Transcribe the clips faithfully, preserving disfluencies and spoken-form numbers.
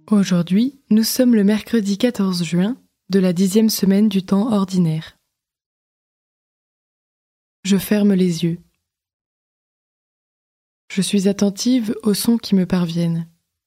Aujourd'hui, nous sommes le mercredi quatorze juin de la dixième semaine du temps ordinaire. Je ferme les yeux. Je suis attentive aux sons qui me parviennent.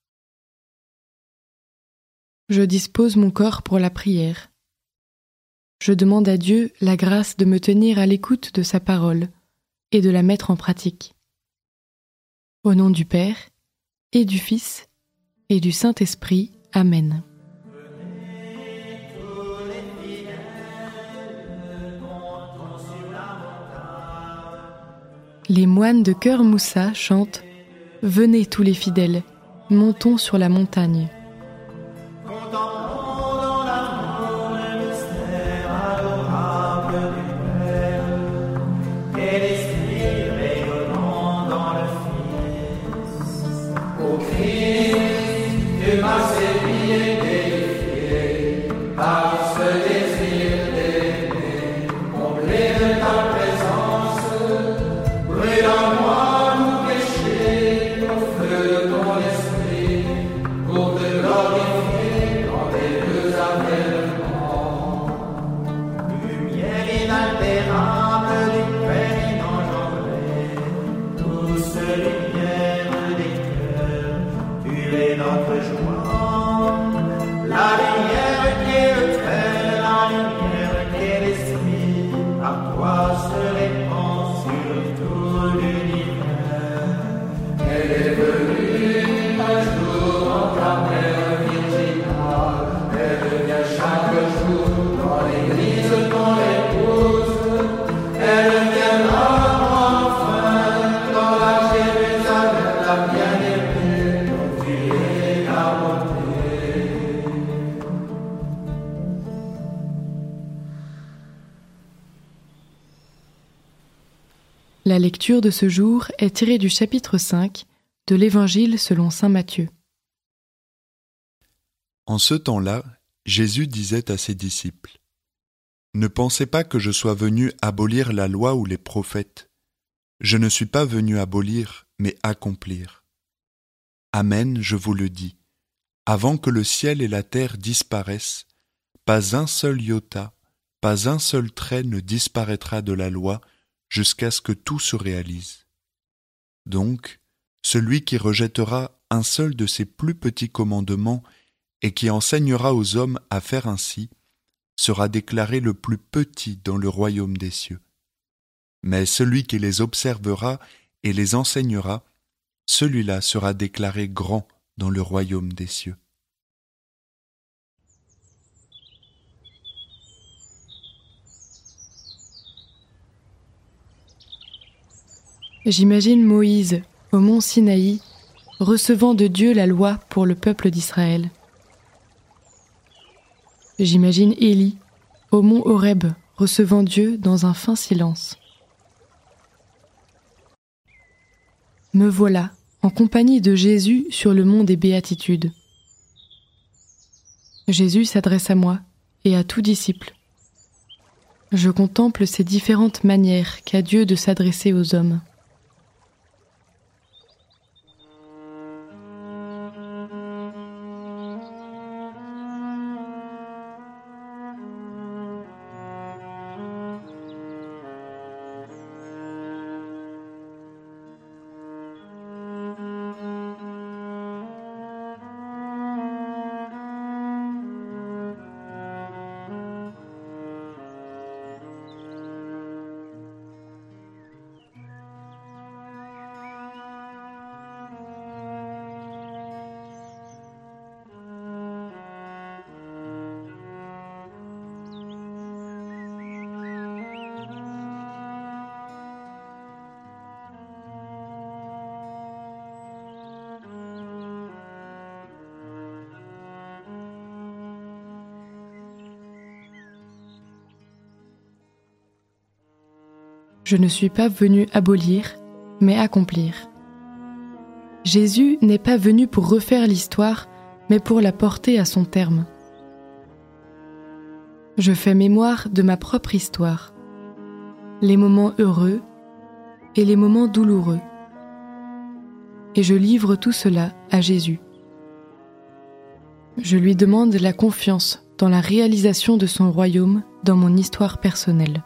Je dispose mon corps pour la prière. Je demande à Dieu la grâce de me tenir à l'écoute de sa parole et de la mettre en pratique. Au nom du Père et du Fils et du Saint-Esprit. Amen. Les moines de Cœur Moussa chantent « Venez tous les fidèles, montons sur la montagne ». La lecture de ce jour est tirée du chapitre cinq de l'Évangile selon saint Matthieu. En ce temps-là, Jésus disait à ses disciples : « Ne pensez pas que je sois venu abolir la loi ou les prophètes. Je ne suis pas venu abolir, mais accomplir. Amen, je vous le dis, avant que le ciel et la terre disparaissent, pas un seul iota, pas un seul trait ne disparaîtra de la loi jusqu'à ce que tout se réalise. Donc, celui qui rejettera un seul de ces plus petits commandements et qui enseignera aux hommes à faire ainsi, sera déclaré le plus petit dans le royaume des cieux. Mais celui qui les observera et les enseignera, celui-là sera déclaré grand dans le royaume des cieux. » J'imagine Moïse, au mont Sinaï, recevant de Dieu la loi pour le peuple d'Israël. J'imagine Élie, au mont Horeb, recevant Dieu dans un fin silence. Me voilà, en compagnie de Jésus sur le mont des Béatitudes. Jésus s'adresse à moi et à tout disciple. Je contemple ces différentes manières qu'a Dieu de s'adresser aux hommes. Je ne suis pas venu abolir, mais accomplir. Jésus n'est pas venu pour refaire l'histoire, mais pour la porter à son terme. Je fais mémoire de ma propre histoire, les moments heureux et les moments douloureux, et je livre tout cela à Jésus. Je lui demande la confiance dans la réalisation de son royaume dans mon histoire personnelle.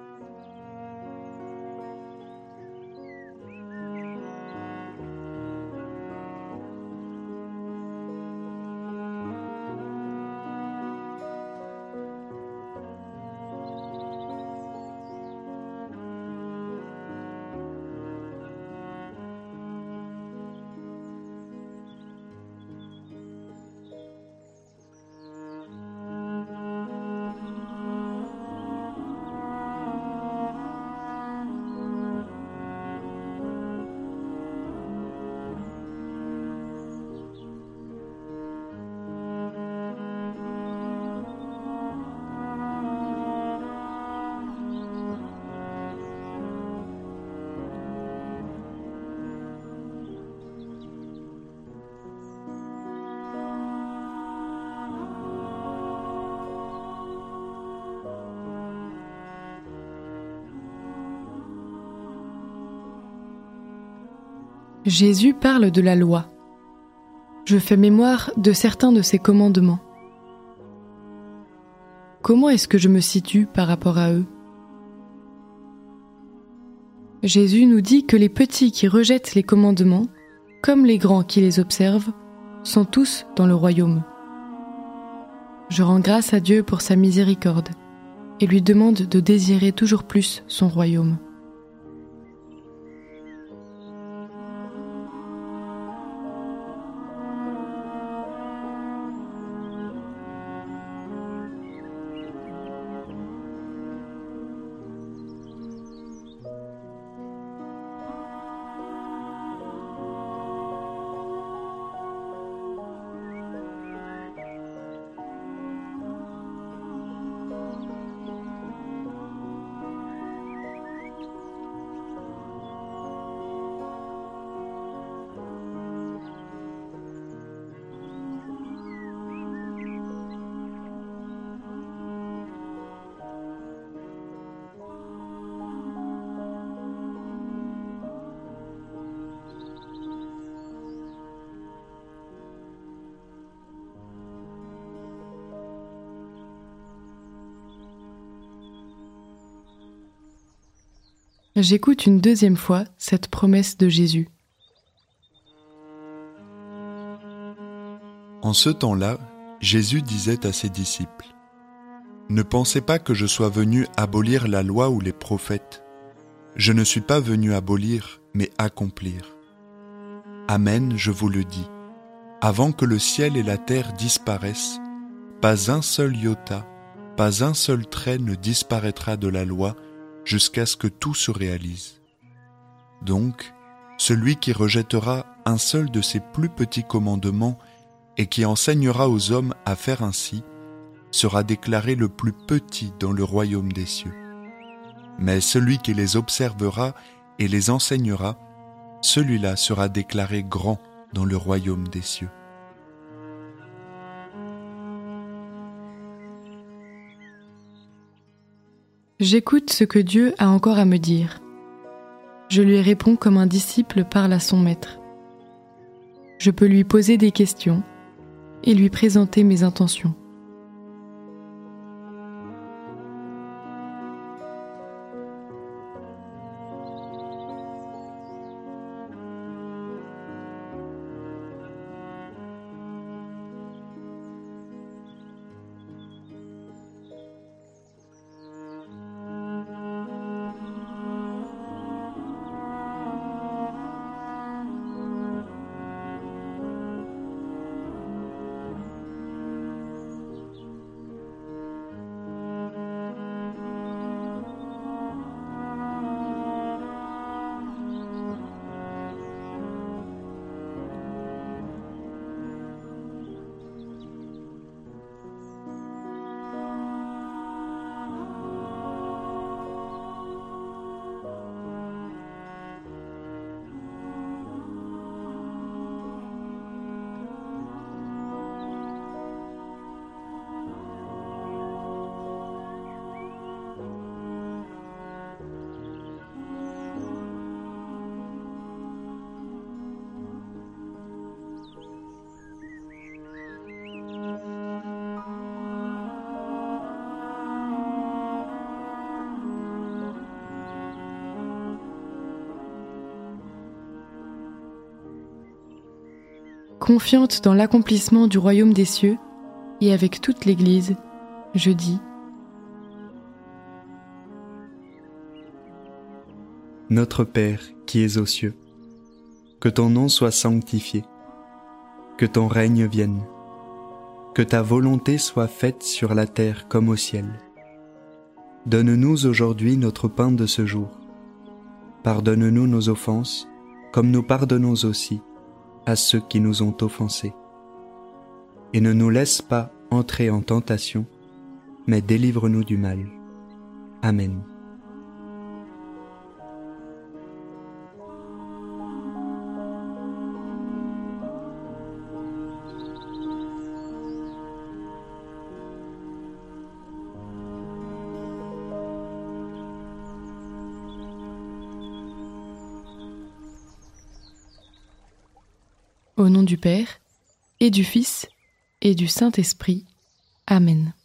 Jésus parle de la loi. Je fais mémoire de certains de ses commandements. Comment est-ce que je me situe par rapport à eux ? Jésus nous dit que les petits qui rejettent les commandements, comme les grands qui les observent, sont tous dans le royaume. Je rends grâce à Dieu pour sa miséricorde et lui demande de désirer toujours plus son royaume. J'écoute une deuxième fois cette promesse de Jésus. En ce temps-là, Jésus disait à ses disciples : « Ne pensez pas que je sois venu abolir la loi ou les prophètes. Je ne suis pas venu abolir, mais accomplir. Amen, je vous le dis, avant que le ciel et la terre disparaissent, pas un seul iota, pas un seul trait ne disparaîtra de la loi jusqu'à ce que tout se réalise. Donc, celui qui rejettera un seul de ces plus petits commandements et qui enseignera aux hommes à faire ainsi, sera déclaré le plus petit dans le royaume des cieux. Mais celui qui les observera et les enseignera, celui-là sera déclaré grand dans le royaume des cieux. » J'écoute ce que Dieu a encore à me dire. Je lui réponds comme un disciple parle à son maître. Je peux lui poser des questions et lui présenter mes intentions. confiante dans l'accomplissement du royaume des cieux, et avec toute l'Église, je dis: Notre Père qui es aux cieux, que ton nom soit sanctifié, que ton règne vienne, que ta volonté soit faite sur la terre comme au ciel. Donne-nous aujourd'hui notre pain de ce jour. Pardonne-nous nos offenses, comme nous pardonnons aussi à ceux qui nous ont offensés. Et ne nous laisse pas entrer en tentation, mais délivre-nous du mal. Amen. Au nom du Père, et du Fils, et du Saint-Esprit. Amen.